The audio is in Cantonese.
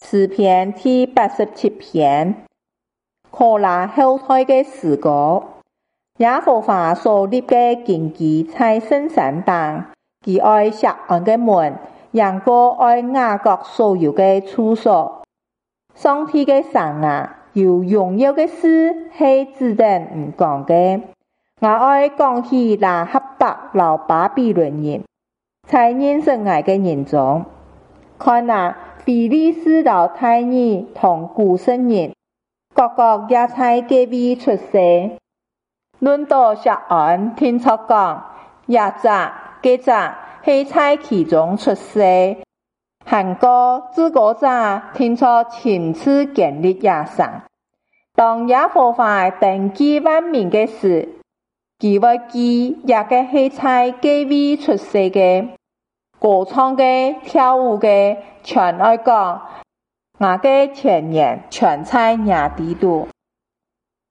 詩篇第87篇，可拉後代的詩歌。耶和華所立的根基在聖山當，他愛錫安的門，贏過愛雅各所有的處所。上帝的山啊，有榮耀的事是指定唔講的。我愛講起拉合伯和巴比倫人，在認識我的人中，看啊，非利士和泰爾同古實人，各國也在隔壁出世。論到錫安，聽說講，亞雜、基雜是在其中出世。韓國自古者聽說親自建立耶城。當耶和華登記萬民的時，他會記也個是在隔壁出世的。歌唱的、跳舞的，全愛講，我的前言全在耶底度。